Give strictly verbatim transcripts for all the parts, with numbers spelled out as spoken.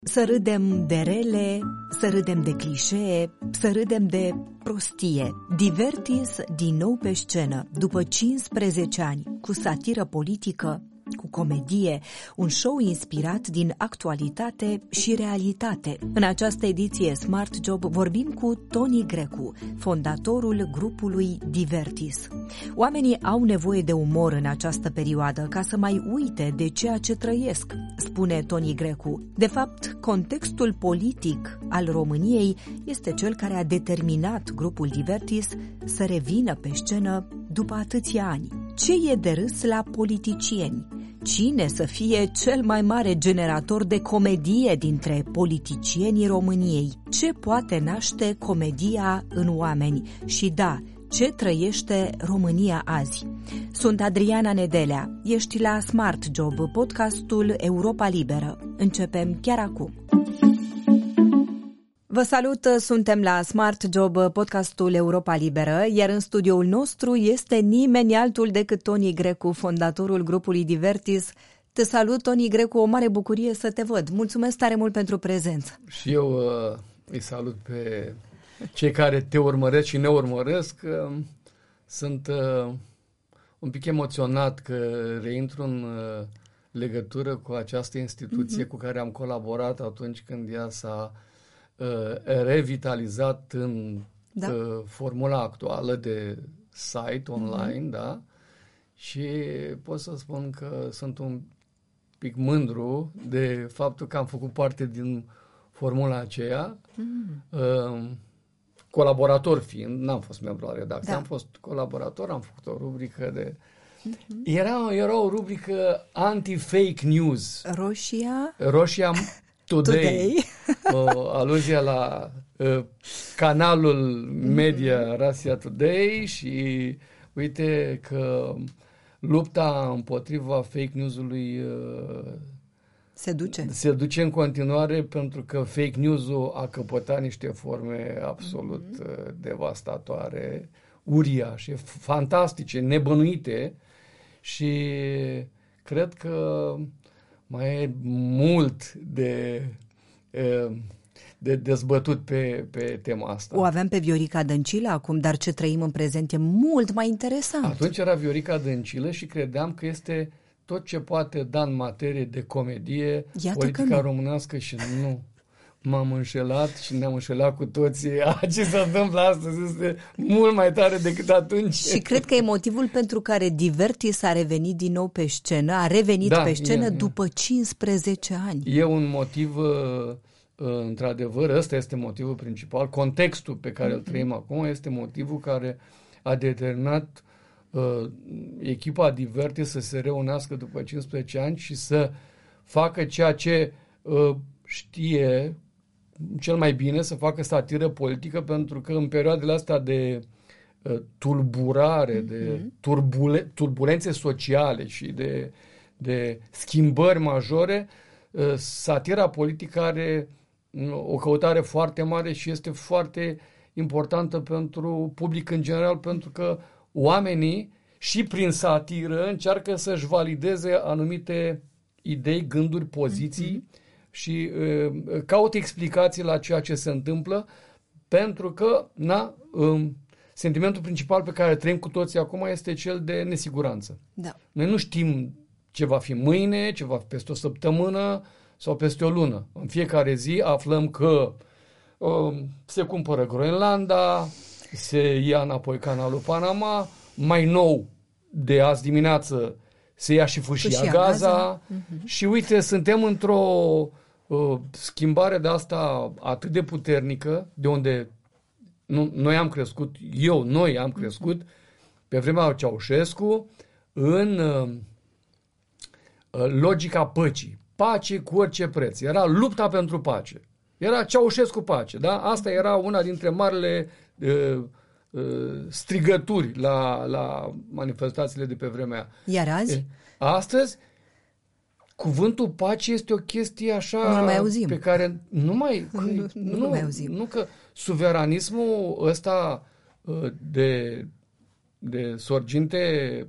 Să râdem de rele, să râdem de clișee, să râdem de prostie. Divertis din nou pe scenă, după cincisprezece ani, cu satiră politică, cu comedie, un show inspirat din actualitate și realitate. În această ediție Smart Job vorbim cu Tony Grecu, fondatorul grupului Divertis. Oamenii au nevoie de umor în această perioadă ca să mai uite de ceea ce trăiesc, spune Tony Grecu. De fapt, contextul politic al României este cel care a determinat grupul Divertis să revină pe scenă după atâția ani. Ce e de râs la politicieni? Cine să fie cel mai mare generator de comedie dintre politicienii României? Ce poate naște comedia în oameni? Și da, ce trăiește România azi? Sunt Adriana Nedelea. Ești la Smart Job, podcastul Europa Liberă. Începem chiar acum. Vă salut, suntem la Smart Job, podcastul Europa Liberă, iar în studioul nostru este nimeni altul decât Tony Grecu, fondatorul grupului Divertis. Te salut, Tony Grecu, o mare bucurie să te văd. Mulțumesc tare mult pentru prezență. Și eu uh, îi salut pe cei care te urmăresc și ne urmăresc. Uh, sunt uh, un pic emoționat că reintru în uh, legătură cu această instituție mm-hmm. cu care am colaborat atunci când ea s-a revitalizat în da. formula actuală de site online, mm-hmm. da? Și pot să spun că sunt un pic mândru de faptul că am făcut parte din formula aceea, mm-hmm. uh, colaborator fiind, n-am fost membru al redacției, da. am fost colaborator, am făcut o rubrică de... Mm-hmm. Era, era o rubrică anti-fake news. Roșia? Roșia... Today, Today. O aluzie la uh, canalul media Russia Today și uite că lupta împotriva fake news-ului uh, se duce. se duce în continuare pentru că fake news-ul a căpătat niște forme absolut mm-hmm. uh, devastatoare, uriașe, fantastice, nebănuite și cred că mai e mult de, de dezbătut pe, pe tema asta. O avem pe Viorica Dăncilă acum, dar ce trăim în prezent e mult mai interesant. Atunci era Viorica Dăncilă și credeam că este tot ce poate da în materie de comedie Iată politica românească și nu. M-am înșelat și ne-am înșelat cu toții. Ce se întâmplă astăzi este mult mai tare decât atunci. Și cred că e motivul pentru care Divertis a revenit din nou pe scenă, a revenit da, pe scenă e, după cincisprezece ani. E un motiv, într-adevăr, ăsta este motivul principal. Contextul pe care mm-hmm. îl trăim acum este motivul care a determinat uh, echipa Divertis să se reunească după cincisprezece ani și să facă ceea ce uh, știe cel mai bine, să facă satiră politică, pentru că în perioadele astea de uh, tulburare, mm-hmm. de turbule, turbulențe sociale și de, de schimbări majore, uh, satira politică are uh, o căutare foarte mare și este foarte importantă pentru public în general, pentru că oamenii și prin satiră încearcă să-și valideze anumite idei, gânduri, poziții mm-hmm. și uh, caută explicații la ceea ce se întâmplă, pentru că na, um, sentimentul principal pe care trăim cu toții acum este cel de nesiguranță. Da. Noi nu știm ce va fi mâine, ce va fi peste o săptămână sau peste o lună. În fiecare zi aflăm că um, se cumpără Groenlanda, se ia înapoi canalul Panama, mai nou de azi dimineață se ia și fâșia, fâșia Gaza, Gaza. Uh-huh. Și uite, suntem într-o uh, schimbare de asta atât de puternică, de unde nu, noi am crescut, eu, noi am crescut, uh-huh. pe vremea lui Ceaușescu, în uh, logica păcii. Pace cu orice preț. Era lupta pentru pace. Era Ceaușescu pace, da? Asta era una dintre marile uh, strigături la, la manifestațiile de pe vremea. Iar azi? Astăzi, cuvântul pace este o chestie așa nu mai auzim. Pe care nu mai, nu, nu, nu, nu mai auzim. Nu că suveranismul ăsta de, de sorginte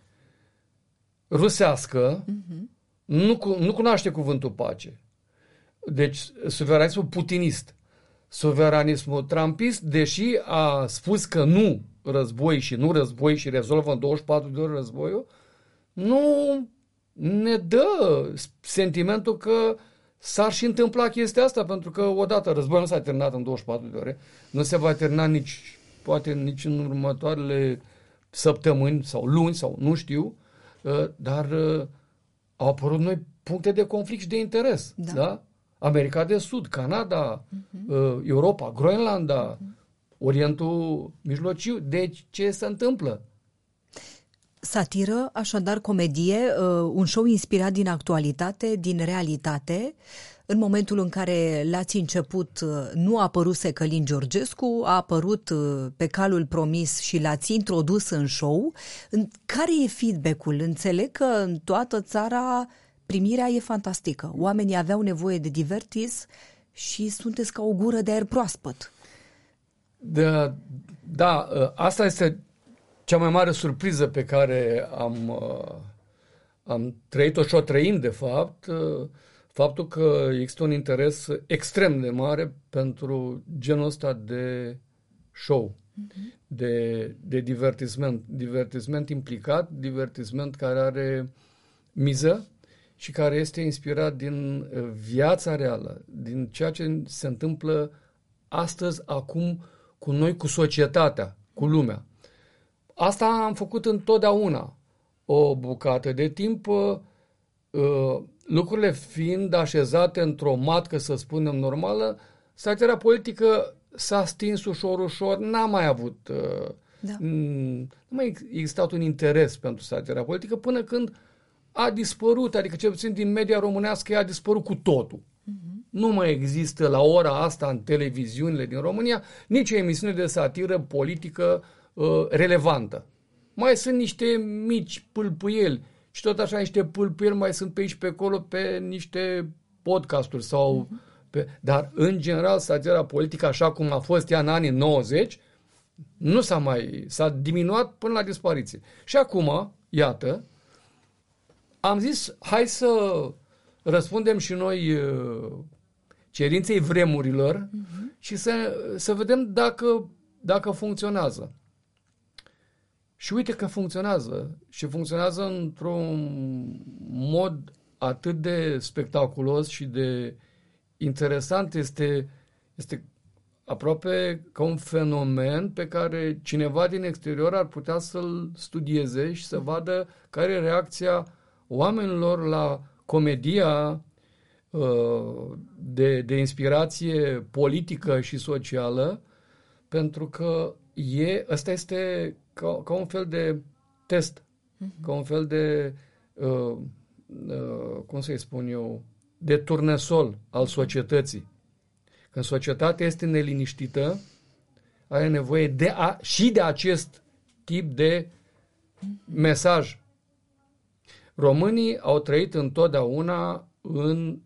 rusească uh-huh. nu, nu cunoaște cuvântul pace. Deci, suveranismul putinist. Suveranismul trumpist, deși a spus că nu război și nu război și rezolvă în douăzeci și patru de ore războiul, nu ne dă sentimentul că s-ar și întâmpla chestia asta, pentru că odată războiul nu s-a terminat în douăzeci și patru de ore, nu se va termina nici, poate nici în următoarele săptămâni sau luni sau nu știu, dar au apărut noi puncte de conflict și de interes. Da? Da? America de Sud, Canada, uh-huh. Europa, Groenlanda, uh-huh. Orientul Mijlociu. Deci ce se întâmplă? Satiră, așadar comedie, un show inspirat din actualitate, din realitate. În momentul în care l-ați început, nu a apăruse Călin Georgescu, a apărut pe calul promis și l-ați introdus în show. Care e feedback-ul? Înțeleg că în toată țara primirea e fantastică. Oamenii aveau nevoie de Divertis și sunteți ca o gură de aer proaspăt. Da, da, asta este cea mai mare surpriză pe care am, am trăit-o și o trăim, de fapt, faptul că există un interes extrem de mare pentru genul ăsta de show, uh-huh. de, de divertisment. Divertisment implicat, divertisment care are miză și care este inspirat din viața reală, din ceea ce se întâmplă astăzi, acum, cu noi, cu societatea, cu lumea. Asta am făcut întotdeauna. O bucată de timp, lucrurile fiind așezate într-o matcă, să spunem, normală, satira politică s-a stins ușor, ușor, n-a mai avut, da. Nu mai existat un interes pentru satira politică până când a dispărut, adică cel puțin din media românească a dispărut cu totul. Uh-huh. Nu mai există la ora asta în televiziunile din România nici o emisiune de satiră politică uh, relevantă. Mai sunt niște mici pâlpâieli și tot așa niște pâlpâieli mai sunt pe aici pe acolo pe niște podcasturi sau uh-huh. pe... Dar în general satira politică așa cum a fost ea în anii nouăzeci nu s-a mai... s-a diminuat până la dispariție. Și acum, iată, am zis, hai să răspundem și noi cerinței vremurilor uh-huh. și să, să vedem dacă, dacă funcționează. Și uite că funcționează. Și funcționează într-un mod atât de spectaculos și de interesant. Este, este aproape ca un fenomen pe care cineva din exterior ar putea să-l studieze și să vadă care e reacția oamenilor la comedia uh, de, de inspirație politică și socială, pentru că e, ăsta este ca, ca un fel de test, uh-huh. ca un fel de, uh, uh, cum să-i spun eu, de turnesol al societății. Când societatea este neliniștită, are nevoie de a, și de acest tip de mesaj. Românii au trăit întotdeauna în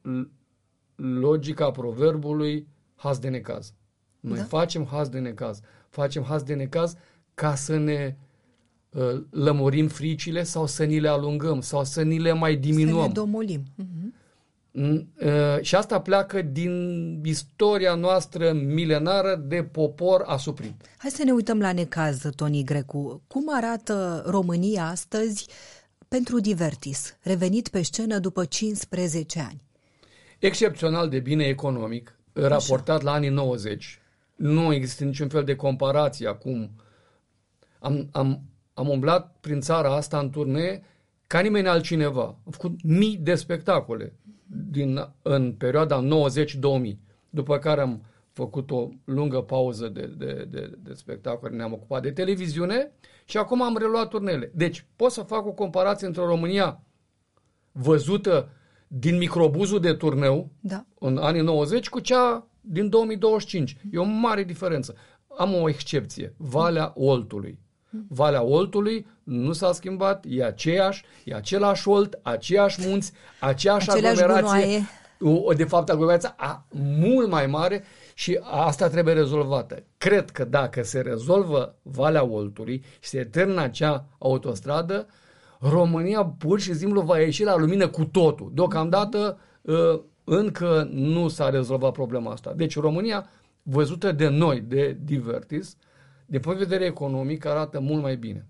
logica proverbului haz de necaz. Noi da. facem haz de necaz. Facem haz de necaz ca să ne uh, lămurim fricile sau să ni le alungăm sau să ni le mai diminuăm. Să ne domolim. Uh-huh. Uh, și asta pleacă din istoria noastră milenară de popor asuprit. Hai să ne uităm la necaz, Toni Grecu. Cum arată România astăzi pentru Divertis, revenit pe scenă după cincisprezece ani? Excepțional de bine economic, așa, raportat la anii nouăzeci. Nu există niciun fel de comparație acum. Am, am, am umblat prin țara asta în turnee ca nimeni altcineva. Am făcut mii de spectacole din, în perioada nouăzeci două mii. După care am făcut o lungă pauză de, de, de, de spectacole, ne-am ocupat de televiziune și acum am reluat turnele. Deci pot să fac o comparație între România văzută din microbuzul de turneu da. în anii nouăzeci cu cea din două mii douăzeci și cinci. E o mare diferență. Am o excepție. Valea Oltului. Valea Oltului nu s-a schimbat, e aceeași, e același Olt, aceeași munți, aceeași aceleași aglomerație. O, de fapt, aglomerația a, mult mai mare și asta trebuie rezolvată. Cred că dacă se rezolvă Valea Oltului și se termină acea autostradă, România pur și simplu va ieși la lumină cu totul. Deocamdată încă nu s-a rezolvat problema asta. Deci România, văzută de noi, de Divertis, din punct de vedere economic, arată mult mai bine.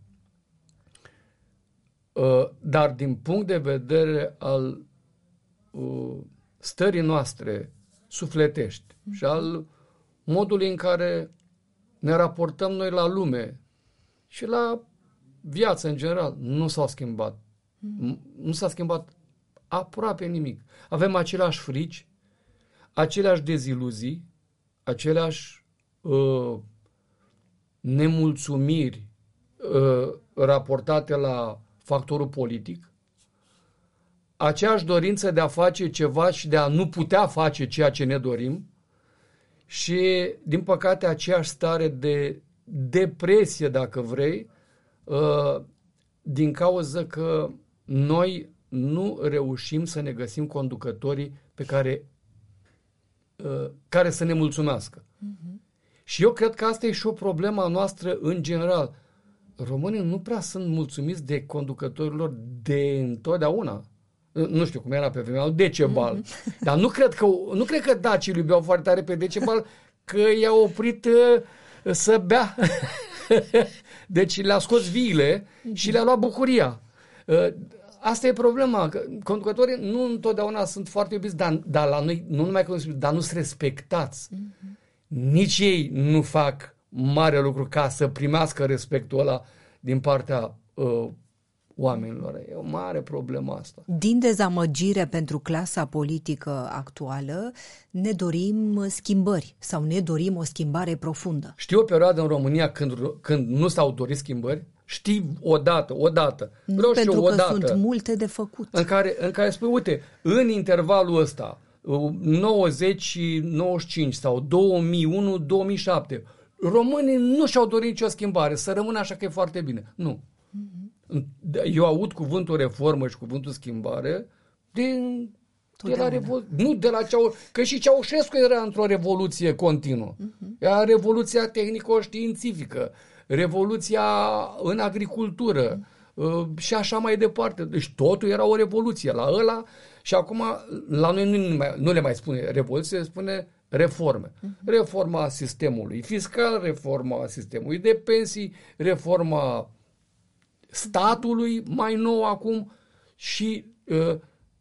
Dar din punct de vedere al stării noastre sufletești și al modului în care ne raportăm noi la lume și la viață în general, nu s-au schimbat. Nu s-a schimbat aproape nimic. Avem aceleași frici, aceleași deziluzii, aceleași uh, nemulțumiri uh, raportate la factorul politic, aceeași dorință de a face ceva și de a nu putea face ceea ce ne dorim și, din păcate, aceeași stare de depresie, dacă vrei, uh, din cauza că noi nu reușim să ne găsim conducătorii pe care, uh, care să ne mulțumească. Uh-huh. Și eu cred că asta e și o problemă a noastră în general. Românii nu prea sunt mulțumiți de conducătorilor de întotdeauna. Nu știu cum era pe vremea lui Decebal. Mm-hmm. Dar nu cred că, nu cred că dacii îl iubeau foarte tare pe Decebal, că i-a oprit uh, să bea. Deci le-a scos viile mm-hmm. și le-a luat bucuria. Uh, asta e problema. Că conducătorii nu întotdeauna sunt foarte iubiți, dar, dar la noi, nu numai că dar nu sunt respectați. Mm-hmm. Nici ei nu fac mare lucru ca să primească respectul ăla din partea uh, oamenilor. E o mare problemă asta. Din dezamăgire pentru clasa politică actuală, ne dorim schimbări sau ne dorim o schimbare profundă. Știi o perioadă în România când, când nu s-au dorit schimbări? Știi odată, odată. Nu, Vreau pentru și eu, că odată, sunt multe de făcut. În care, în care spui, uite, în intervalul ăsta, nouăzeci și nouăzeci și cinci sau două mii unu două mii șapte, românii nu și-au dorit nicio schimbare, să rămână așa că e foarte bine. Nu. Eu aud cuvântul reformă și cuvântul schimbare din, de la revoluție. Nu de la Ceau... Că și Ceaușescu era într-o revoluție continuă. Uh-huh. Era revoluția tehnico-științifică, revoluția în agricultură uh-huh. și așa mai departe. Deci totul era o revoluție la ăla și acum la noi nu, mai, nu le mai spune revoluție, se spune reforme. Uh-huh. Reforma sistemului fiscal, reforma sistemului de pensii, reforma statului mai nou acum și uh,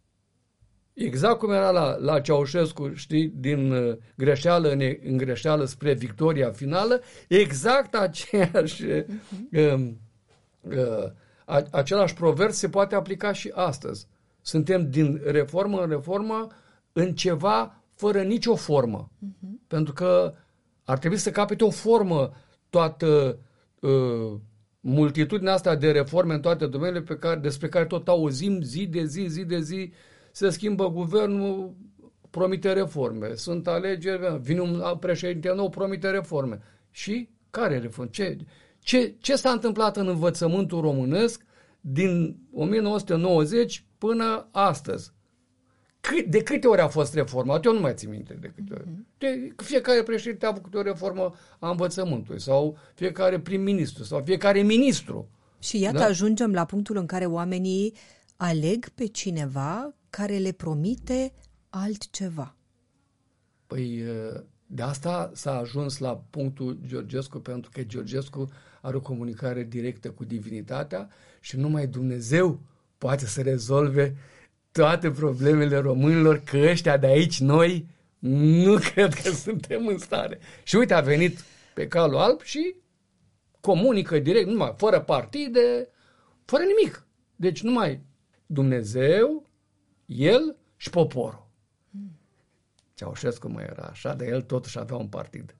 exact cum era la, la Ceaușescu, știi, din uh, greșeală în, în greșeală spre victoria finală, exact aceeași uh, uh, uh, a, același proverb se poate aplica și astăzi. Suntem din reformă în reformă în ceva fără nicio formă. Uh-huh. Pentru că ar trebui să capete o formă toată uh, multitudinea asta de reforme în toate domeniile pe care, despre care tot auzim zi de zi, zi de zi, se schimbă guvernul, promite reforme. Sunt alegeri, vine un președinte nou, promite reforme. Și care reforme? Ce, ce, ce s-a întâmplat în învățământul românesc din o mie nouă sute nouăzeci până astăzi? Cât, de câte ori a fost reformat? Eu nu mai țin minte de câte ori. De, fiecare președinte a avut câte o reformă a învățământului sau fiecare prim-ministru sau fiecare ministru. Și iată, da? Ajungem la punctul în care oamenii aleg pe cineva care le promite altceva. Păi de asta s-a ajuns la punctul Georgescu, pentru că Georgescu are o comunicare directă cu divinitatea și numai Dumnezeu poate să rezolve toate problemele românilor, că ăștia de aici, noi, nu cred că suntem în stare. Și uite, a venit pe calul alb și comunică direct, numai, fără partide, fără nimic. Deci numai Dumnezeu, el și poporul. Ceaușescu mai era așa, dar el totuși avea un partid.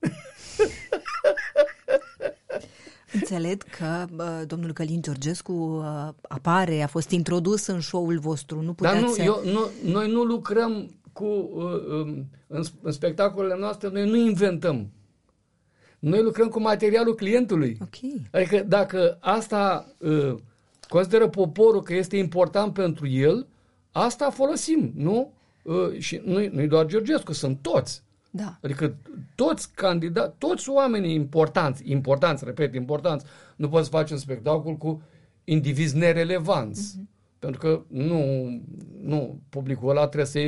Înțeleg că bă, domnul Călin Georgescu apare, a fost introdus în show-ul vostru. Nu puteți Dar nu, să... eu, nu, noi nu lucrăm cu, uh, în, în spectacolele noastre, noi nu inventăm. Noi lucrăm cu materialul clientului. Okay. Adică dacă asta uh, consideră poporul că este important pentru el, asta folosim, nu? Uh, și nu, nu-i doar Georgescu, sunt toți. Da. Adică toți candidați, toți oamenii importanți, importanți, repet, importanți, nu poți să faci un spectacol cu indivizi nerelevanți. Uh-huh. Pentru că nu, nu, publicul ăla trebuie să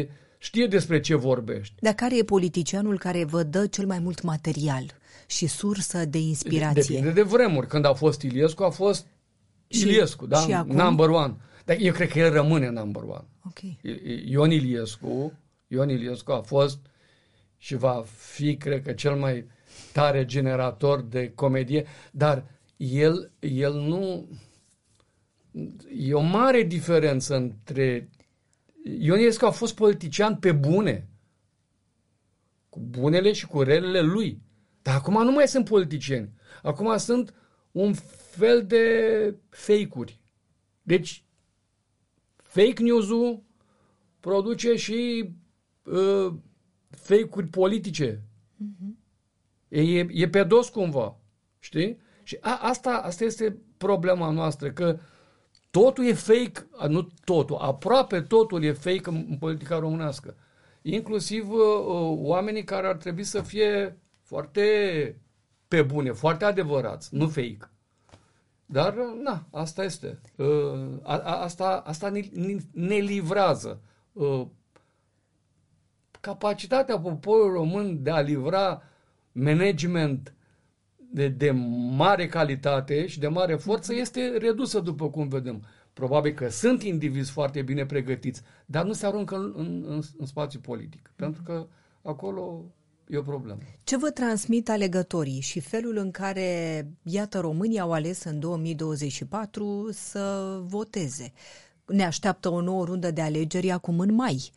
știe despre ce vorbește. Dar care e politicianul care vă dă cel mai mult material și sursă de inspirație? Depinde de vremuri. Când a fost Iliescu, a fost și, Iliescu, da? Și acum? Number one. Dar eu cred că el rămâne number one. Okay. Ion Iliescu, Ion Iliescu a fost și va fi, cred că, cel mai tare generator de comedie, dar el, el nu... E o mare diferență între... Ion Iliescu a fost politician pe bune, cu bunele și cu relele lui. Dar acum nu mai sunt politicieni. Acum sunt un fel de fake-uri. Deci, fake news-ul produce și uh, fake-uri politice. Uh-huh. E, e pe dos cumva. Știi? Și a, asta, asta este problema noastră, că totul e fake, nu totul, aproape totul e fake în, în politica românească. Inclusiv uh, oamenii care ar trebui să fie foarte pe bune, foarte adevărați, nu fake. Dar, na, asta este. Uh, a, a, asta asta ne, ne livrează. Uh, capacitatea poporului român de a livra management de, de mare calitate și de mare forță este redusă, după cum vedem. Probabil că sunt indivizi foarte bine pregătiți, dar nu se aruncă în, în, în spațiu politic, pentru că acolo e o problemă. Ce vă transmit alegătorii și felul în care, iată, românii au ales în două mii douăzeci și patru să voteze? Ne așteaptă o nouă rundă de alegeri acum în mai.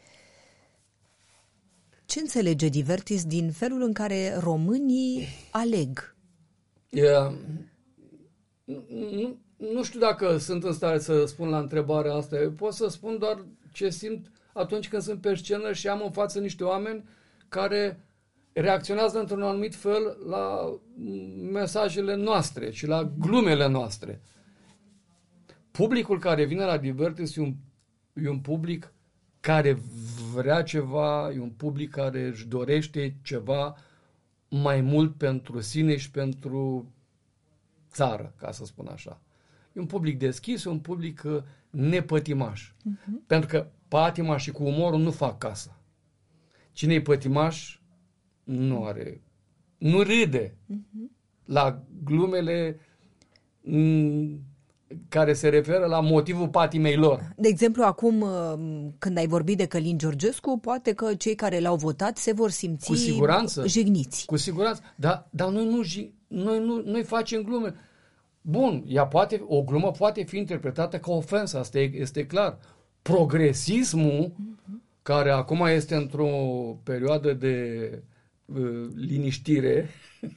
Ce înțelege Divertis din felul în care românii aleg? Yeah. Nu, nu știu dacă sunt în stare să spun la întrebarea asta. Eu pot să spun doar ce simt atunci când sunt pe scenă și am în față niște oameni care reacționează într-un anumit fel la mesajele noastre și la glumele noastre. Publicul care vine la Divertis e un, e un public care vrea ceva, e un public care își dorește ceva mai mult pentru sine și pentru țară, ca să spun așa. E un public deschis, e un public nepătimaș. Uh-huh. Pentru că patima și cu umorul nu fac casă. Cine e pătimaș nu are, nu râde uh-huh. la glumele m- care se referă la motivul patimei lor. De exemplu, acum, când ai vorbit de Călin Georgescu, poate că cei care l-au votat se vor simți cu siguranță, jigniți. Cu siguranță, dar, dar noi, nu, noi, nu, noi facem glume. Bun, ea poate, o glumă poate fi interpretată ca ofensă, asta este clar. Progresismul, uh-huh. care acum este într-o perioadă de uh, liniștire,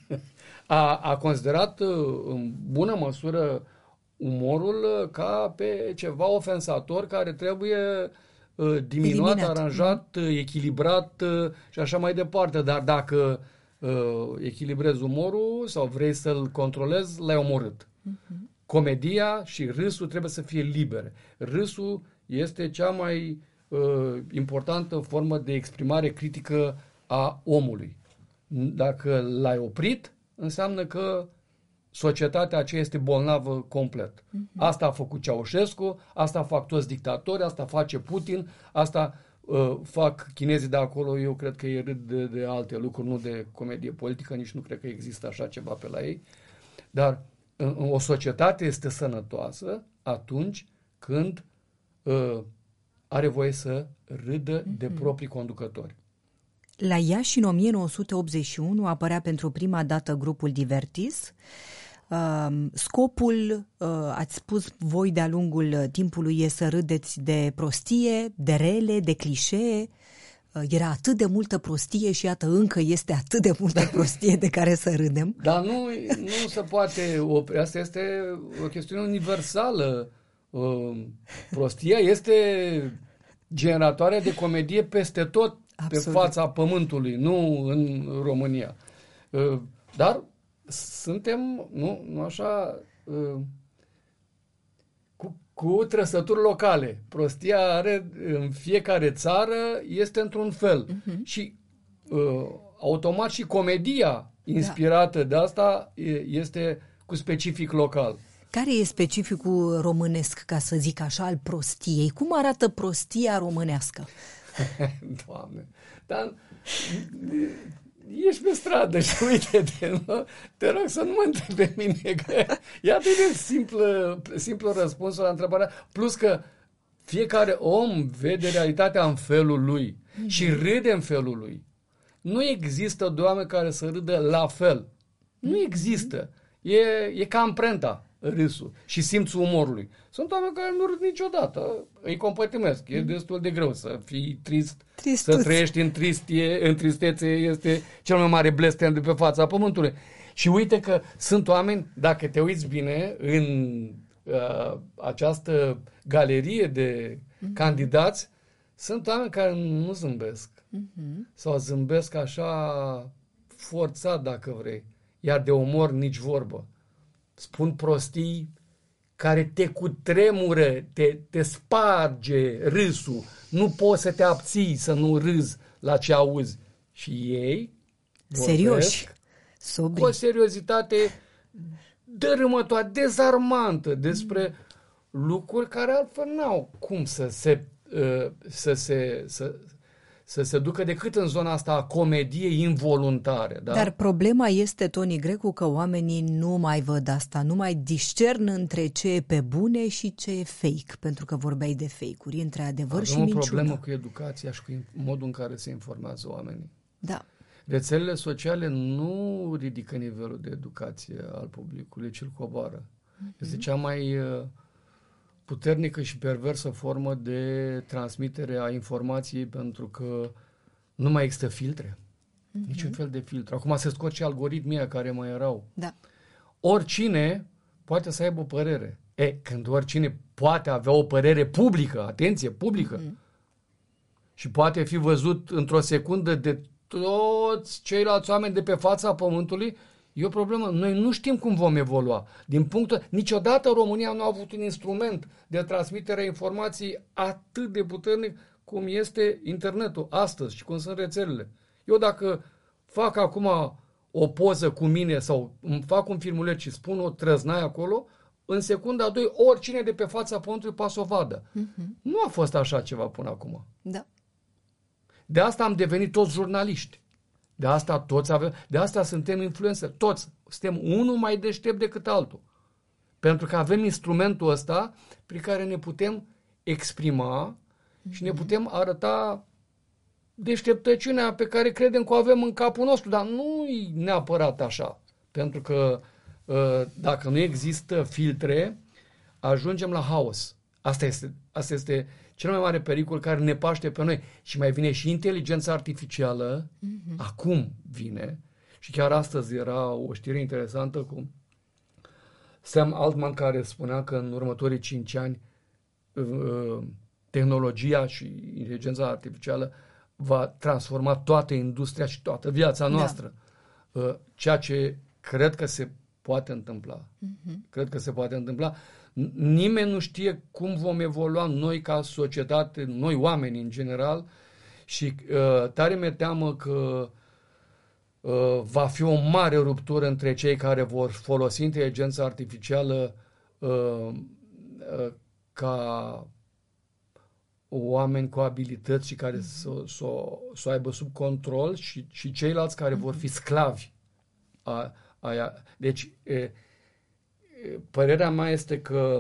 a, a considerat uh, în bună măsură umorul ca pe ceva ofensator care trebuie uh, diminuat, eliminat. Aranjat, uh, echilibrat uh, și așa mai departe. Dar dacă uh, echilibrezi umorul sau vrei să-l controlezi, l-ai omorât. Uh-huh. Comedia și râsul trebuie să fie libere. Râsul este cea mai uh, importantă formă de exprimare critică a omului. Dacă l-ai oprit, înseamnă că societatea aceea este bolnavă complet. Uh-huh. Asta a făcut Ceaușescu, asta fac toți dictatori, asta face Putin, asta uh, fac chinezii de acolo. Eu cred că ei râd de, de alte lucruri, nu de comedie politică, nici nu cred că există așa ceva pe la ei. Dar uh, o societate este sănătoasă atunci când uh, are voie să râdă uh-huh. de proprii conducători. La Iași, în o mie nouă sute optzeci și unu, apărea pentru prima dată grupul Divertis. Uh, scopul, uh, ați spus voi de-a lungul timpului, e să râdeți de prostie, de rele, de clișee. Uh, era atât de multă prostie și iată încă este atât de multă prostie de care să râdem. Dar nu, nu se poate opri. Asta este o chestiune universală. Uh, prostia este generatoare de comedie peste tot. Absolut. Pe fața pământului, nu în România. Dar suntem, nu, nu așa, cu, cu trăsături locale. Prostia are în fiecare țară, este într-un fel. Uh-huh. Și automat și comedia inspirată da. de asta este cu specific local. Care e specificul românesc, ca să zic așa, al prostiei? Cum arată prostia românească? Doamne, dar ești pe stradă și uite-te, nu? Te rog să nu mă întrebi pe mine, că e atât de simplă, simplu răspunsul la întrebarea, plus că fiecare om vede realitatea în felul lui mm-hmm. și râde în felul lui. Nu există doi oameni care să râdă la fel. Nu există. E, e ca amprenta, râsul și simțul umorului. Sunt oameni care nu râd niciodată. Îi compătimesc. E destul de greu să fii trist. Tristuț. Să trăiești în, tristie, în tristețe este cel mai mare blestem de pe fața pământului. Și uite că sunt oameni, dacă te uiți bine, în uh, această galerie de mm-hmm. candidați, sunt oameni care nu zâmbesc. Mm-hmm. Sau zâmbesc așa forțat, dacă vrei. Iar de umor nici vorbă. Spun prostii care te cutremură, te, te sparge râsul. Nu poți să te abții să nu râzi la ce auzi. Și ei serioși, sobri, cu o seriozitate dărâmătoare, dezarmantă despre lucruri care altfel n-au cum să se, uh, să se să, să se ducă decât în zona asta a comediei involuntare. Da? Dar problema este, Toni Grecu, că oamenii nu mai văd asta, nu mai discern între ce e pe bune și ce e fake, pentru că vorbeai de fake-uri, între adevăr Avem și minciună. Avem o problemă cu educația și cu modul în care se informează oamenii. Da. Rețelele sociale nu ridică nivelul de educație al publicului, ci îl coboară. Mm-hmm. Este cea mai puternică și perversă formă de transmitere a informației, pentru că nu mai există filtre. Mm-hmm. Niciun fel de filtru. Acum se scot și algoritmii care mai erau. Da. Oricine poate să aibă o părere. E, când oricine poate avea o părere publică, atenție, publică, mm-hmm. și poate fi văzut într-o secundă de toți ceilalți oameni de pe fața pământului, e o problemă. Noi nu știm cum vom evolua. Din punctul... Niciodată România nu a avut un instrument de transmitere a informației atât de puternic cum este internetul astăzi și cum sunt rețelele. Eu dacă fac acum o poză cu mine sau îmi fac un filmuleț și spun o trăznaie acolo, în secunda a doi, oricine de pe fața pământului poate să o vadă. Uh-huh. Nu a fost așa ceva până acum. Da. De asta am devenit toți jurnaliști. De asta toți avem, de asta suntem influenceri. Toți. Suntem unul mai deștept decât altul. Pentru că avem instrumentul ăsta prin care ne putem exprima mm-hmm. și ne putem arăta deșteptăciunea pe care credem că o avem în capul nostru. Dar nu e neapărat așa. Pentru că dacă nu există filtre, ajungem la haos. Asta este, asta este cel mai mare pericol care ne paște pe noi. Și mai vine și inteligența artificială, mm-hmm. acum vine, și chiar astăzi era o știre interesantă cu Sam Altman, care spunea că în următorii cinci ani tehnologia și inteligența artificială va transforma toată industria și toată viața noastră. Da. Ceea ce cred că se poate întâmpla. Mm-hmm. Cred că se poate întâmpla. Nimeni nu știe cum vom evolua noi ca societate, noi oameni în general, și uh, tare mi-e teamă că uh, va fi o mare ruptură între cei care vor folosi inteligența artificială uh, uh, ca oameni cu abilități și care mm-hmm. să, să, să o aibă sub control, și, și ceilalți care mm-hmm. vor fi sclavi a, aia. Deci e, părerea mea este că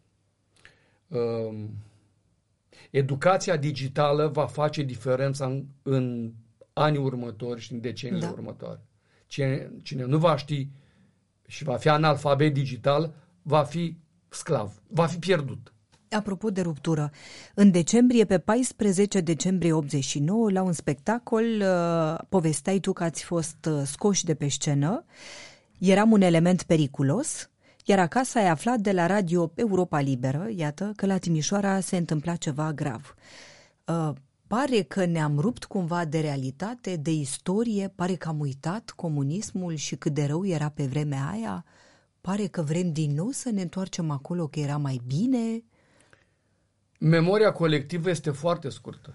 um, educația digitală va face diferența în, în anii următori și în deceniile da. următoare. Cine, cine nu va ști și va fi analfabet digital, va fi sclav, va fi pierdut. Apropo de ruptură, în decembrie, pe paisprezece decembrie optzeci și nouă, la un spectacol, uh, povesteai tu că ați fost uh, scoși de pe scenă, eram un element periculos, iar acasă ai aflat de la Radio Europa Liberă, iată, că la Timișoara se întâmpla ceva grav. Uh, pare că ne-am rupt cumva de realitate, de istorie, pare că am uitat comunismul și cât de rău era pe vremea aia, pare că vrem din nou să ne întoarcem acolo, că era mai bine. Memoria colectivă este foarte scurtă.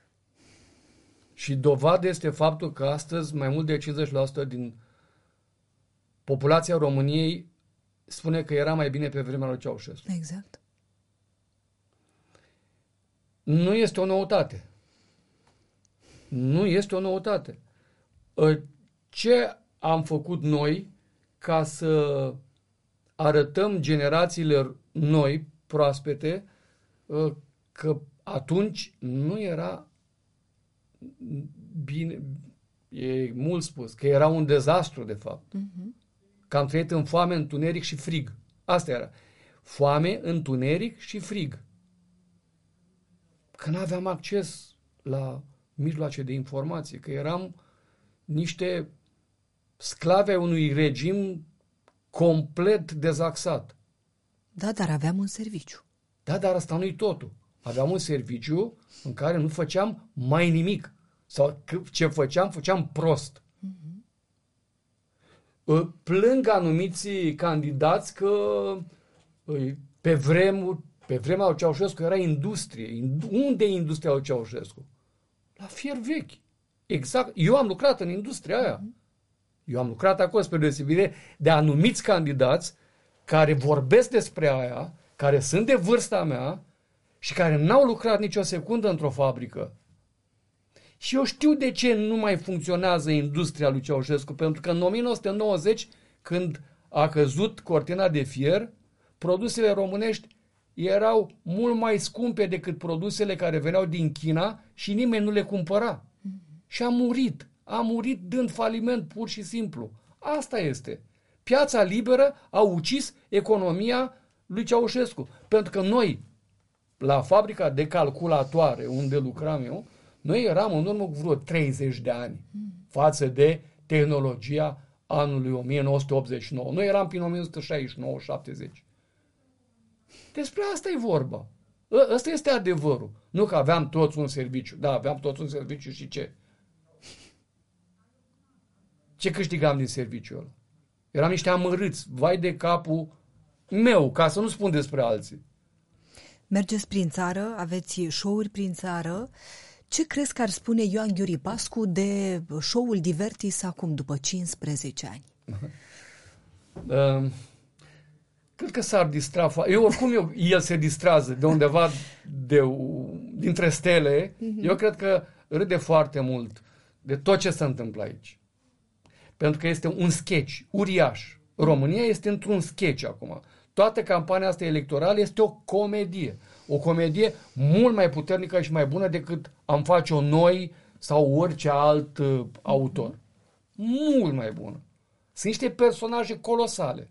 Și dovadă este faptul că astăzi mai mult de cincizeci la sută din populația României spune că era mai bine pe vremea lui Ceaușescu. Exact. Nu este o noutate. Nu este o noutate. Ce am făcut noi ca să arătăm generațiilor noi, proaspete, că atunci nu era bine, e mult spus, că era un dezastru, de fapt. Uh-huh. Că am trăit în foame, întuneric și frig. Asta era. Foame, întuneric și frig. Că nu aveam acces la mijloace de informație, că eram niște sclavi ai unui regim complet dezaxat. Da, dar aveam un serviciu. Da, dar asta nu-i totul. Aveam un serviciu în care nu făceam mai nimic. Sau ce făceam, făceam prost. Uh-huh. Plâng anumiți candidați că pe vremuri, pe vremea lui Ceaușescu era industrie. Unde e industria lui Ceaușescu? La fier vechi. Exact. Eu am lucrat în industria aia. Uh-huh. Eu am lucrat acolo, spre deosebire de anumiți candidați care vorbesc despre aia, care sunt de vârsta mea și care n-au lucrat nicio secundă într-o fabrică. Și eu știu de ce nu mai funcționează industria lui Ceaușescu, pentru că în o mie nouă sute nouăzeci, când a căzut cortina de fier, produsele românești erau mult mai scumpe decât produsele care veneau din China și nimeni nu le cumpăra. Mm-hmm. Și a murit. A murit dând faliment pur și simplu. Asta este. Piața liberă a ucis economia lui Ceaușescu. Pentru că noi, la fabrica de calculatoare unde lucram eu, noi eram în urmă cu vreo treizeci de ani față de tehnologia anului o mie nouă sute optzeci și nouă. Noi eram prin o mie nouă sute șaizeci și nouă șaptezeci. Despre asta e vorba. Ăsta este adevărul. Nu că aveam toți un serviciu. Da, aveam toți un serviciu și ce? Ce câștigam din serviciul ăla? Eram niște amărâți, vai de capul meu, ca să nu spun despre alții. Mergeți prin țară, aveți show-uri prin țară. Ce crezi că ar spune Ioan Ghiuri Pascu de show-ul Divertis acum, după cincisprezece ani? Uh, cred că s-ar distra. Eu oricum eu, el se distrează de undeva de, dintre stele. Uh-huh. Eu cred că râde foarte mult de tot ce se întâmplă aici. Pentru că este un sketch uriaș. România este într-un sketch acum. Toată campania asta electorală este o comedie. O comedie mult mai puternică și mai bună decât am face-o noi sau orice alt uh, autor. Mult mai bună. Sunt niște personaje colosale.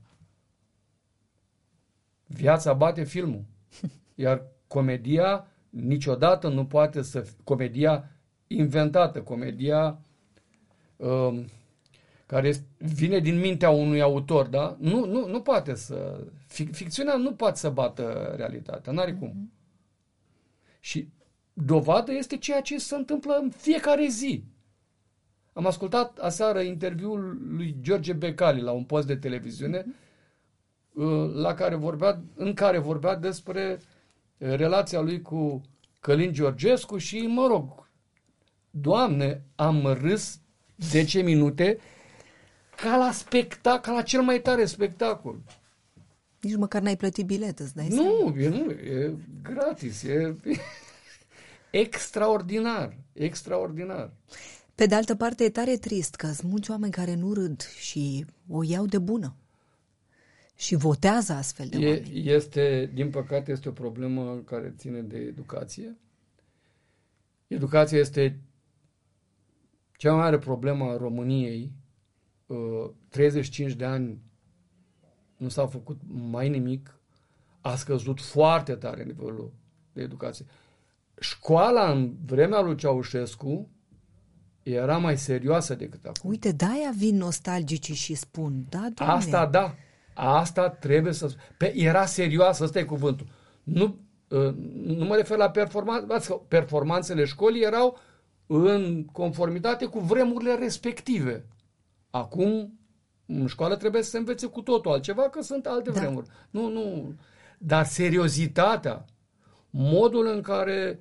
Viața bate filmul. Iar comedia niciodată nu poate să fie comedia inventată, comedia uh, care vine din mintea unui autor, da? Nu, nu, nu poate să... Fic, ficțiunea nu poate să bată realitatea, n-are cum. Mm-hmm. Și dovadă este ceea ce se întâmplă în fiecare zi. Am ascultat aseară interviul lui George Becali la un post de televiziune, mm-hmm. la care vorbea, în care vorbea despre relația lui cu Călin Georgescu și, mă rog, Doamne, am râs zece minute ca la spectacol, ca la cel mai tare spectacol. Nici măcar n-ai plătit bilet, îți dai Nu, e, nu, e gratis, e extraordinar, extraordinar. Pe de altă parte, e tare trist că sunt mulți oameni care nu râd și o iau de bună. Și votează astfel de e, oameni. Este, din păcate, este o problemă care ține de educație. Educația este cea mai mare problemă a României. treizeci și cinci de ani nu s-a făcut mai nimic, a scăzut foarte tare nivelul de educație. Școala în vremea lui Ceaușescu era mai serioasă decât acum. Uite, de-aia vin nostalgicii și spun, da, Doamne. Asta da, asta trebuie să... Pe, era serioasă, ăsta e cuvântul. Nu, nu mă refer la performanțe, performanțele școlii erau în conformitate cu vremurile respective. Acum, în școală trebuie să se învețe cu totul altceva, că sunt alte da. vremuri. Nu, nu. Dar seriozitatea, modul în care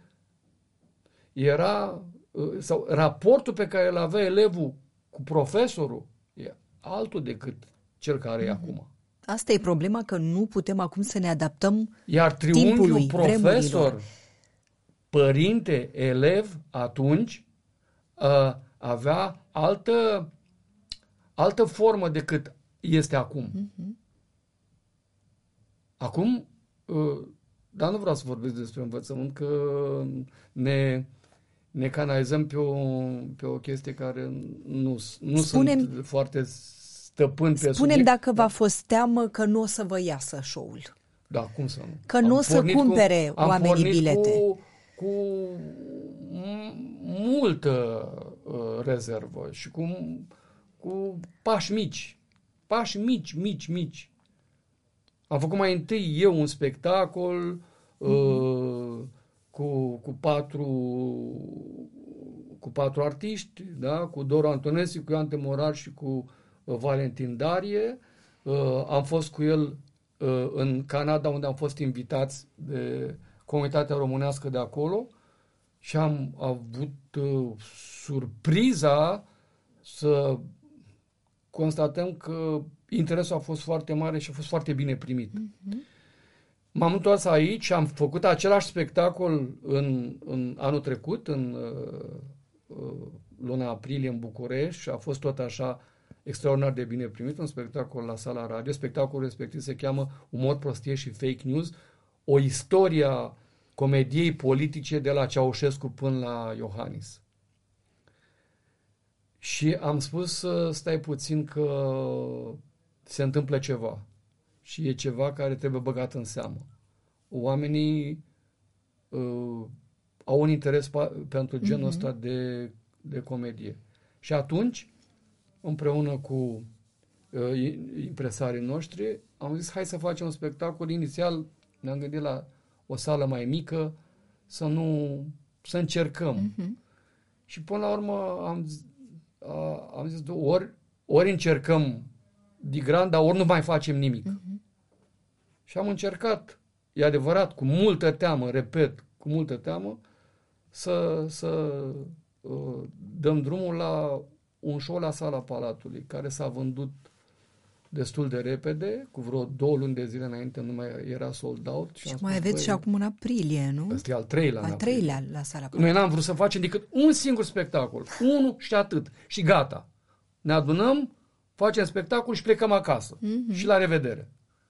era, sau raportul pe care îl avea elevul cu profesorul, e altul decât cel care mm-hmm. e acum. Asta e problema, că nu putem acum să ne adaptăm Iar triunghiul timpului, profesor, părinte, elev, atunci uh, avea altă, altă formă decât este acum. Mm-hmm. Acum, uh, dar nu vreau să vorbesc despre învățământ, că ne, ne canalizăm pe o, pe o chestie care nu, nu Spunem, sunt foarte stăpân pe Spunem subiect. dacă v-a fost teamă că nu o să vă iasă show-ul. Da, cum să nu? Că nu o să cumpere cu, oamenii bilete. Cu, cu multă uh, rezervă și cu, cu pași mici. Pași mici, mici, mici. Am făcut mai întâi eu un spectacol uh, cu, cu patru cu patru artiști, da? Cu Doru Antonescu, cu Ioan Temorar și cu uh, Valentin Darie. Uh, am fost cu el uh, în Canada, unde am fost invitați de comunitatea românească de acolo și am avut uh, surpriza să constatăm că interesul a fost foarte mare și a fost foarte bine primit. Mm-hmm. M-am întors aici și am făcut același spectacol în, în anul trecut, în uh, luna aprilie în București și a fost tot așa extraordinar de bine primit, un spectacol la Sala Radio. Spectacolul respectiv se cheamă Umor, prostie și fake news, o istorie a comediei politice de la Ceaușescu până la Iohannis. Și am spus, stai puțin că se întâmplă ceva. Și e ceva care trebuie băgat în seamă. Oamenii uh, au un interes pa- pentru genul mm-hmm. ăsta de, de comedie. Și atunci, împreună cu uh, impresarii noștri, am zis, hai să facem un spectacol. Inițial ne-am gândit la o sală mai mică, să nu, să încercăm. Mm-hmm. Și până la urmă am zis, Uh, am zis, ori, ori încercăm de grand, dar ori nu mai facem nimic. Uh-huh. Și am încercat, e adevărat, cu multă teamă, repet, cu multă teamă, să, să uh, dăm drumul la un show la Sala Palatului, care s-a vândut destul de repede, cu vreo două luni de zile înainte nu mai era sold out. Și, și mai aveți băi, și acum în aprilie, nu? Ăsta e al treilea. Al treilea la Sala Palatului. Noi n-am vrut să facem decât un singur spectacol. Unul și atât. Și gata. Ne adunăm, facem spectacol și plecăm acasă. Mm-hmm. Și la revedere.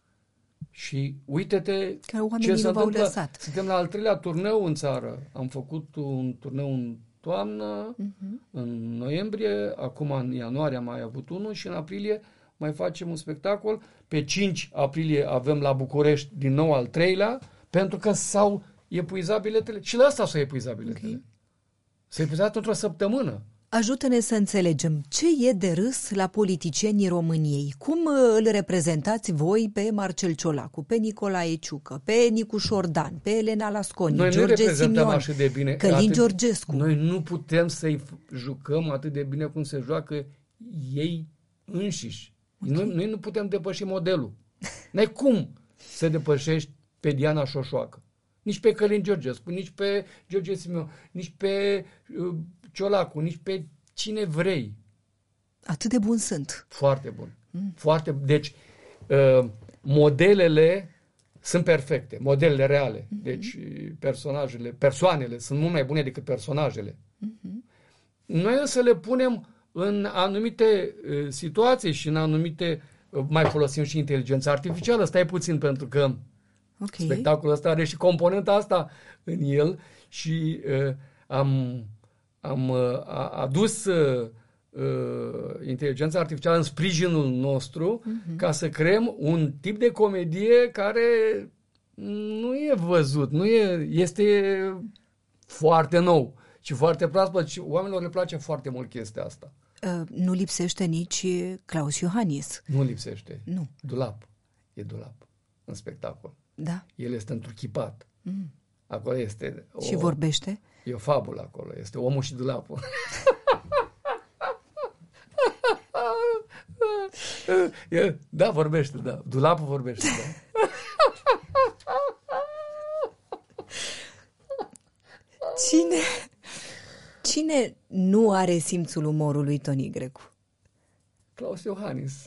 Și uite-te ce se întâmplă. Lăsat. Suntem la al treilea turneu în țară. Am făcut un turneu în toamnă, mm-hmm. în noiembrie, acum în ianuarie am mai avut unul și în aprilie mai facem un spectacol. Pe cinci aprilie avem la București din nou al treilea, pentru că s-au epuizat biletele. Și la asta s-au epuizat biletele. Okay. S-au epuizat într-o săptămână. Ajută-ne să înțelegem ce e de râs la politicienii României. Cum îl reprezentați voi pe Marcel Ciolacu, pe Nicolae Ciucă, pe Nicu Șordan, pe Elena Lasconi, noi George Simion, așa de bine, Călin atât, Georgescu? Noi nu putem să-i jucăm atât de bine cum se joacă ei înșiși. Okay. Noi, noi nu putem depăși modelul. N-ai cum să depășești pe Diana Șoșoacă. Nici pe Călin Georgescu, nici pe George Simion, nici pe uh, Ciolacu, nici pe cine vrei. Atât de bun sunt. Foarte bun. Mm. Foarte, deci, uh, modelele sunt perfecte, modelele reale. Mm-hmm. Deci, personajele, persoanele sunt mult mai bune decât personajele. Mm-hmm. Noi însă le punem în anumite uh, situații și în anumite, uh, mai folosim și inteligența artificială. Stai puțin, pentru că okay. spectacolul ăsta are și componenta asta în el și uh, am, am uh, adus uh, uh, inteligența artificială în sprijinul nostru uh-huh. ca să creăm un tip de comedie care nu e văzut, nu e, este foarte nou și foarte proaspăt și oamenilor le place foarte mult chestia asta. Uh, nu lipsește nici Claus Iohannis. Nu lipsește. Nu. Dulap. E dulap în spectacol. Da. El este întruchipat. Mm. Acolo este... O, și vorbește? E o fabulă acolo. Este omul și dulapul. Da, vorbește, da. Dulapul vorbește, da. Cine... Cine nu are simțul umorului, Toni Grecu? Claus Iohannis.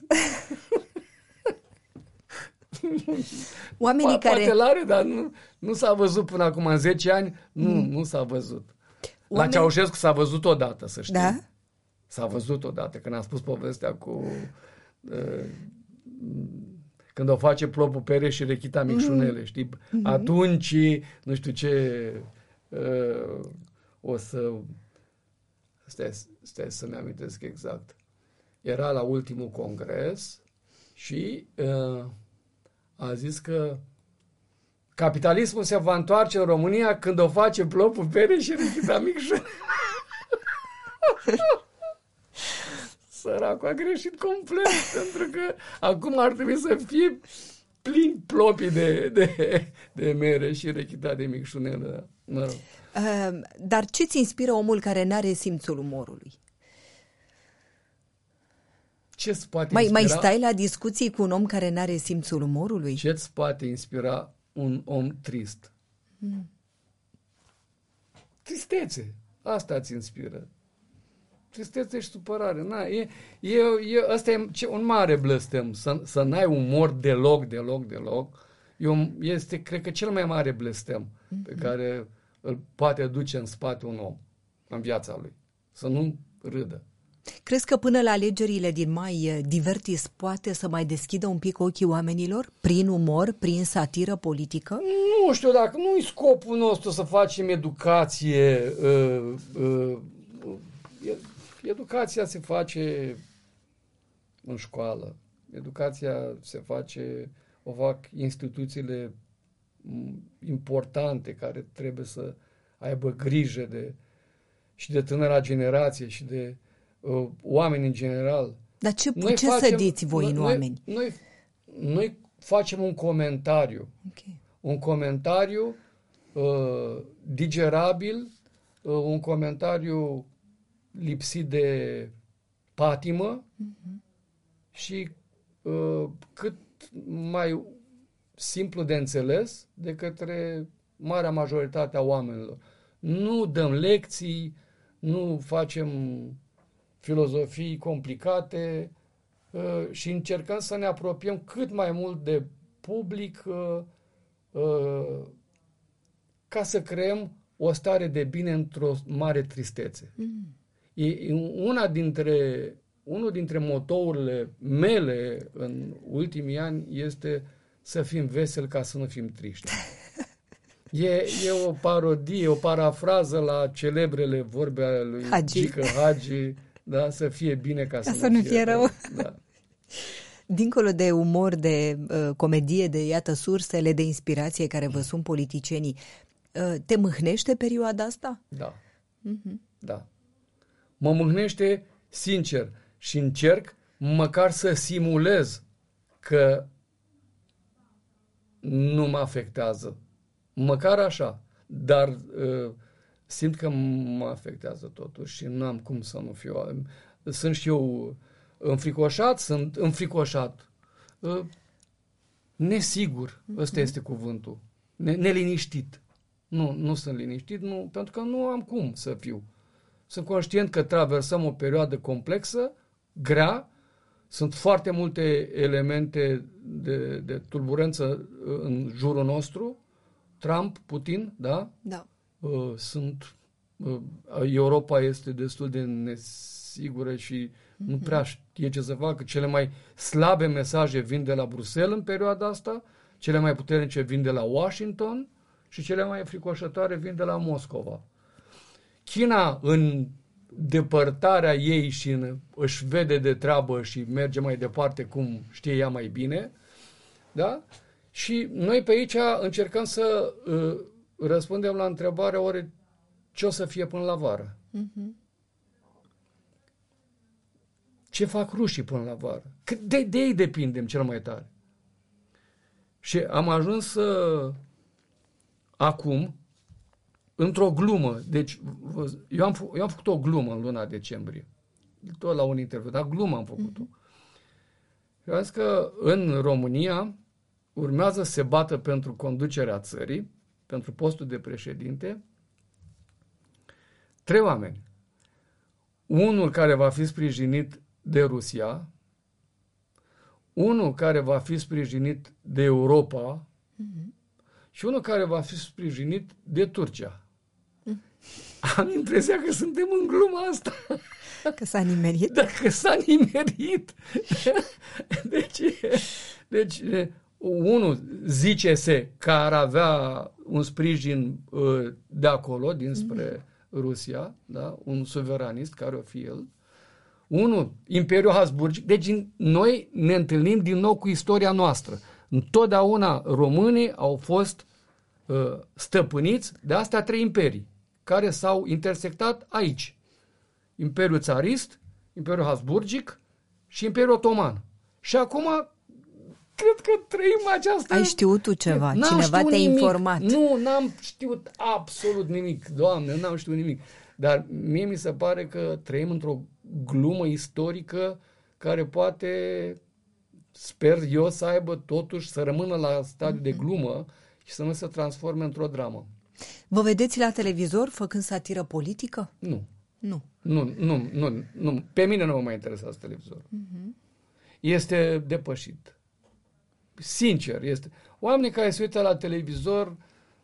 Oamenii pa- care... Poate l-are, dar nu, nu s-a văzut până acum, în zece ani, nu, mm. nu s-a văzut. La Ceaușescu s-a văzut odată, să știi. Da? S-a văzut odată, când a spus povestea cu... Uh, când o face Plopul Pereș și Rechita Micșunele, mm-hmm. știi? Mm-hmm. Atunci, nu știu ce, uh, o să... Stai, stai să-mi amintesc exact. Era la ultimul congres și uh, a zis că capitalismul se va întoarce în România când o face Plopul Pereș și Rechita Micșunele. Săracul a greșit complet, pentru că acum ar trebui să fie plin plopii de, de, de mere și Rechita de Micșunele. Mă rog. Uh, dar ce-ți inspiră omul care n-are simțul umorului? Ce-ți poate mai, inspira? mai stai la discuții cu un om care n-are simțul umorului? Ce-ți poate inspira un om trist? Hmm. Tristețe. Asta îți inspiră. Tristețe și supărare. Na, e, e, e, asta e un mare blestem. Să, să n-ai umor deloc, deloc, deloc. E un, este, cred că, cel mai mare blestem mm-hmm. pe care îl poate duce în spate un om în viața lui. Să nu râdă. Crezi că până la alegerile din mai, Divertis poate să mai deschidă un pic ochii oamenilor? Prin umor, prin satiră politică? Nu știu, dacă nu-i scopul nostru să facem educație... Uh, uh, uh, Educația se face în școală. Educația se face, o fac instituțiile importante care trebuie să aibă grijă de, și de tânăra generație și de uh, oameni în general. Dar ce, noi ce facem, sădiți voi noi, în oameni? Noi, noi facem un comentariu. Okay. Un comentariu uh, digerabil, uh, un comentariu lipsit de patimă uh-huh. și uh, cât mai simplu de înțeles de către marea majoritate a oamenilor. Nu dăm lecții, nu facem filozofii complicate uh, și încercăm să ne apropiem cât mai mult de public uh, uh, ca să creăm o stare de bine într-o mare tristețe. Uh-huh. E una dintre, unul dintre motourile mele în ultimii ani este să fim veseli ca să nu fim triști. E, e o parodie, o parafrază la celebrele vorbe ale lui Hagi. Gică Hagi, da? Să fie bine ca, ca să, să nu fie, fie rău. Da. Dincolo de umor, de uh, comedie, de iată sursele de inspirație care vă sunt politicienii, uh, te mâhnește perioada asta? Da. Uh-huh. Da. Mă mâhnește sincer și încerc măcar să simulez că nu mă afectează. Măcar așa. Dar uh, simt că mă afectează totuși și nu am cum să nu fiu. Sunt și eu înfricoșat, sunt înfricoșat. Uh, nesigur, ăsta este cuvântul. Ne, neliniștit. Nu, nu sunt liniștit, nu, pentru că nu am cum să fiu. Sunt conștient că traversăm o perioadă complexă, grea, sunt foarte multe elemente de, de turbulență în jurul nostru. Trump, Putin, da? Da. Uh, sunt, uh, Europa este destul de nesigură și mm-hmm. nu prea știe ce să facă. Cele mai slabe mesaje vin de la Bruxelles în perioada asta, cele mai puternice vin de la Washington și cele mai fricoșătoare vin de la Moscova. China, în depărtarea ei și în, își vede de treabă și merge mai departe cum știe ea mai bine, da? Și noi pe aici încercăm să uh, răspundem la întrebarea oare ce o să fie până la vară? Uh-huh. Ce fac rușii până la vară? Că de, de ei depindem cel mai tare. Și am ajuns să acum într-o glumă, deci eu am, eu am făcut o glumă în luna decembrie, tot la un interviu, dar glumă am făcut-o. Uh-huh. Eu am zis că în România urmează să se bată pentru conducerea țării, pentru postul de președinte, trei oameni. Unul care va fi sprijinit de Rusia, unul care va fi sprijinit de Europa uh-huh. și unul care va fi sprijinit de Turcia. Am impresia că suntem în gluma asta. Că s-a nimerit? Da, că s-a nimerit. Deci, deci unul zice-se că ar avea un sprijin uh, de acolo, dinspre mm-hmm. Rusia, da? Un suveranist, care o fi el. Unul, Imperiul Habsburgic. Deci noi ne întâlnim din nou cu istoria noastră. Întotdeauna românii au fost uh, stăpâniți de astea trei imperii, care s-au intersectat aici. Imperiul Țarist, Imperiul Habsburgic și Imperiul Otoman. Și acum cred că trăim această... Ai știut tu ceva? N-am Cineva te-a nimic. informat? Nu, n-am știut absolut nimic. Doamne, n-am știut nimic. Dar mie mi se pare că trăim într-o glumă istorică care poate, sper eu, să aibă totuși, să rămână la stadiu mm-hmm. de glumă și să nu se transforme într-o dramă. Vă vedeți la televizor făcând satiră politică? Nu. Nu. Nu, nu, nu, nu. Pe mine nu mă mai interesează televizorul. Uh-huh. Este depășit. Sincer, este. Oamenii care se uită la televizor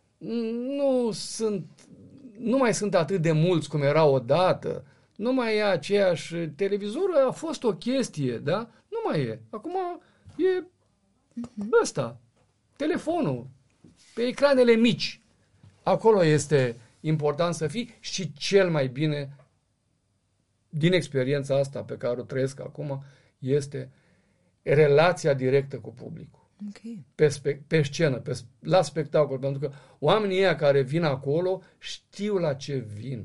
nu sunt, nu mai sunt atât de mulți cum erau odată. Nu mai e aceeași. Televizorul a fost o chestie, da? Nu mai e. Acum e uh-huh. ăsta. Telefonul. Pe ecranele mici. Acolo este important să fii și cel mai bine, din experiența asta pe care o trăiesc acum, este relația directă cu publicul. Okay. Pe, spe, pe scenă, pe, la spectacol. Pentru că oamenii ăia care vin acolo știu la ce vin.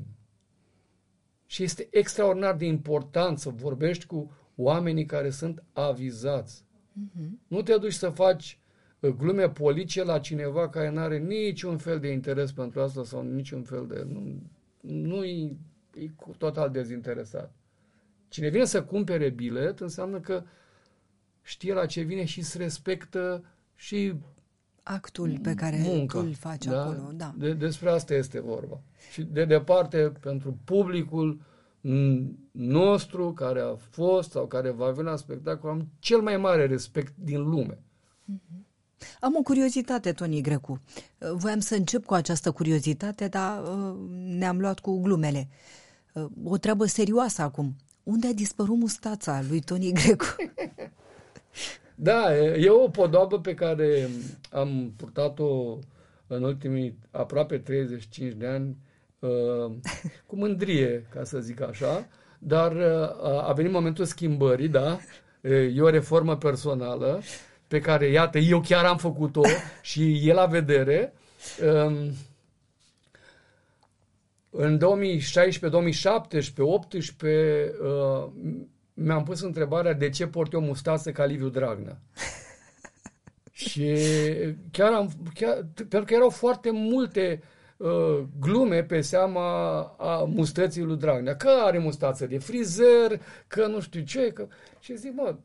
Și este extraordinar de important să vorbești cu oamenii care sunt avizați. Uh-huh. Nu te duci să faci glume politice la cineva care nu are niciun fel de interes pentru asta sau niciun fel de... Nu, nu e, e total dezinteresat. Cine vine să cumpere bilet înseamnă că știe la ce vine și îți respectă și actul pe care munca, tu îl faci da? acolo. Da. De, despre asta este vorba. Și de departe, pentru publicul nostru care a fost sau care va veni la spectacol, am cel mai mare respect din lume. Mm-hmm. Am o curiozitate, Toni Grecu. Voiam să încep cu această curiozitate, dar uh, ne-am luat cu glumele. Uh, o treabă serioasă acum. Unde a dispărut mustața lui Toni Grecu? Da, e o podoabă pe care am purtat-o în ultimii aproape treizeci și cinci de ani uh, cu mândrie, ca să zic așa, dar uh, a venit momentul schimbării, da? E o reformă personală pe care, iată, eu chiar am făcut-o și e la vedere. Um, în două mii șaisprezece, două mii șaptesprezece, optsprezece uh, mi-am pus întrebarea de ce port eu mustață ca Liviu Dragnea. Și chiar am, chiar, pentru că erau foarte multe uh, glume pe seama a mustății lui Dragnea. Că are mustață de frizer, că nu știu ce. Că... Și zic, mă,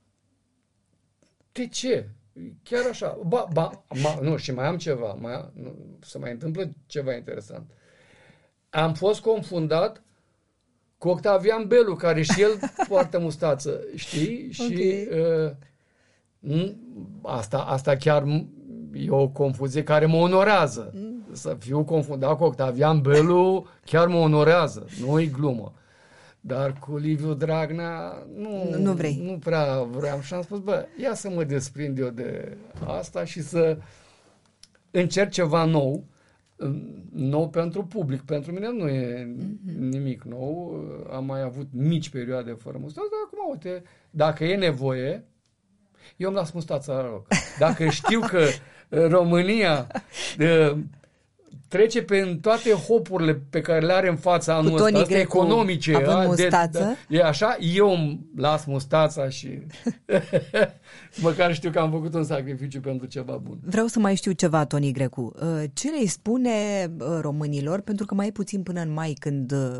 de ce? Chiar așa. Ba, ba, ma, nu, și mai am ceva. Mai, nu, se mai întâmplă ceva interesant. Am fost confundat cu Octavian Belu, care și el poartă mustață, știi? Și uh, asta, asta chiar e o confuzie care mă onorează. Mm. Să fiu confundat cu Octavian Belu chiar mă onorează. Nu-i glumă. Dar cu Liviu Dragnea nu, nu vrei. Nu prea vreau. Și am spus, bă, ia să mă desprind eu de asta și să încerc ceva nou. Nou pentru public. Pentru mine nu e mm-hmm. nimic nou. Am mai avut mici perioade fără mustață, dar acum, uite, dacă e nevoie, eu îmi las mustața la loc. Dacă știu că România uh, trece pe toate hopurile pe care le are în fața anul ăsta, astea economice, a, de, de, e așa, eu îmi las mustața și măcar știu că am făcut un sacrificiu pentru ceva bun. Vreau să mai știu ceva, Toni Grecu. Ce le spune românilor, pentru că mai e puțin până în mai când uh,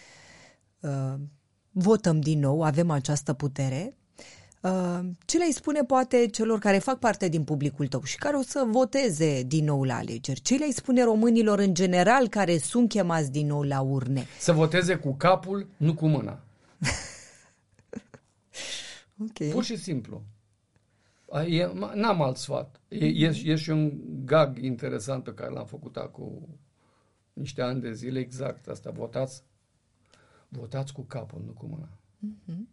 votăm din nou, avem această putere, uh, ce le spune poate celor care fac parte din publicul tău și care o să voteze din nou la alegeri? Ce le spune românilor în general care sunt chemați din nou la urne? Să voteze cu capul, nu cu mâna. Okay. Pur și simplu. E, n-am alt sfat. E, e, e și un gag interesant pe care l-am făcut acum niște ani de zile, exact asta, votați, votați cu capul, nu cu mâna. Uh-huh.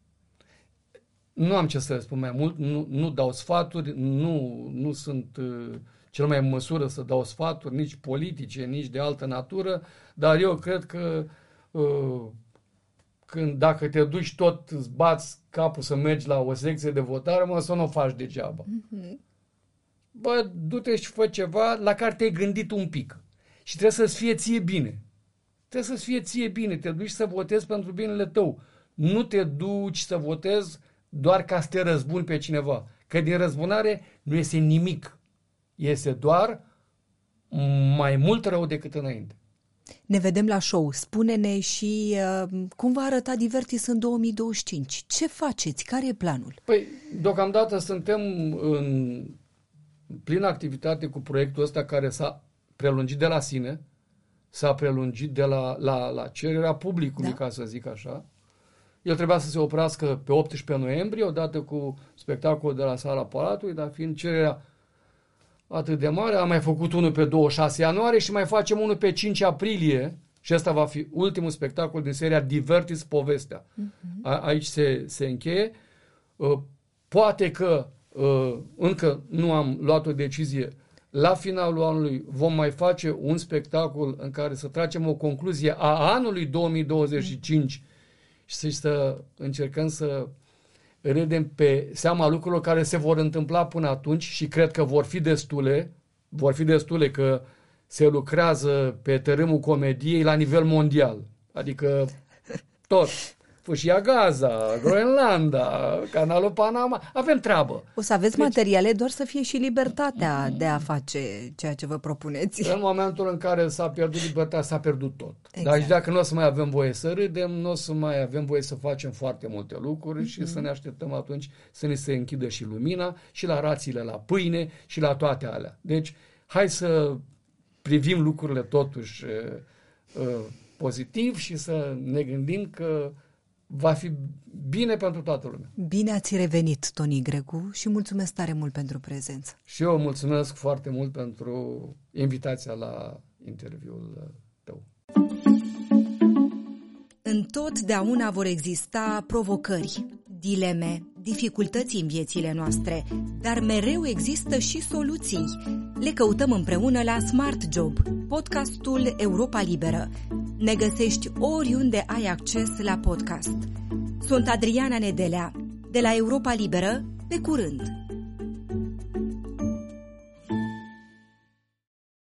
Nu am ce să spun mai mult, nu, nu dau sfaturi, nu, nu sunt uh, cel mai în măsură să dau sfaturi, nici politice, nici de altă natură, dar eu cred că uh, când dacă te duci tot, îți bați capul să mergi la o secție de votare, mă, să nu o faci degeaba. Uh-huh. Bă, du-te și fă ceva la care te-ai gândit un pic. Și trebuie să-ți fie ție bine. Trebuie să-ți fie ție bine. Te duci să votezi pentru binele tău. Nu te duci să votezi doar ca să te răzbuni pe cineva. Că din răzbunare nu este nimic. Este doar mai mult rău decât înainte. Ne vedem la show. Spune-ne și uh, cum va arăta Divertis în două mii douăzeci și cinci. Ce faceți? Care e planul? Păi, deocamdată suntem în plină activitate cu proiectul ăsta care s-a prelungit de la sine, s-a prelungit de la, la, la cererea publicului, da. Ca să zic așa. El trebuia să se oprească pe optsprezece noiembrie, odată cu spectacolul de la Sala Palatului, dar fiind cererea atât de mare, am mai făcut unul pe douăzeci și șase ianuarie și mai facem unul pe cinci aprilie și ăsta va fi ultimul spectacol din seria Divertis Povestea. Uh-huh. A, aici se, se încheie. Uh, poate că uh, încă nu am luat o decizie. La finalul anului vom mai face un spectacol în care să tragem o concluzie a anului două mii douăzeci și cinci uh-huh. și să încercăm să redem pe seama lucrurilor care se vor întâmpla până atunci și cred că vor fi destule, vor fi destule că se lucrează pe tărâmul comediei la nivel mondial. Adică tot. Fâșia Gaza, Groenlanda, Canalul Panama, avem treabă. O să aveți deci, materiale, doar să fie și libertatea de a face ceea ce vă propuneți. În momentul în care s-a pierdut libertatea, s-a pierdut tot. Exact. Dar și dacă nu o să mai avem voie să râdem, nu o să mai avem voie să facem foarte multe lucruri mm-hmm. și să ne așteptăm atunci să ne se închidă și lumina și la rațiile la pâine și la toate alea. Deci, hai să privim lucrurile totuși uh, uh, pozitiv și să ne gândim că va fi bine pentru toată lumea. Bine ați revenit, Toni Gregu, și mulțumesc tare mult pentru prezență. Și eu mulțumesc foarte mult pentru invitația la interviul tău. Întotdeauna vor exista provocări, dileme, dificultăți în viețile noastre, dar mereu există și soluții. Le căutăm împreună la Smart Job, podcastul Europa Liberă. Ne găsești oriunde ai acces la podcast. Sunt Adriana Nedelea, de la Europa Liberă, pe curând!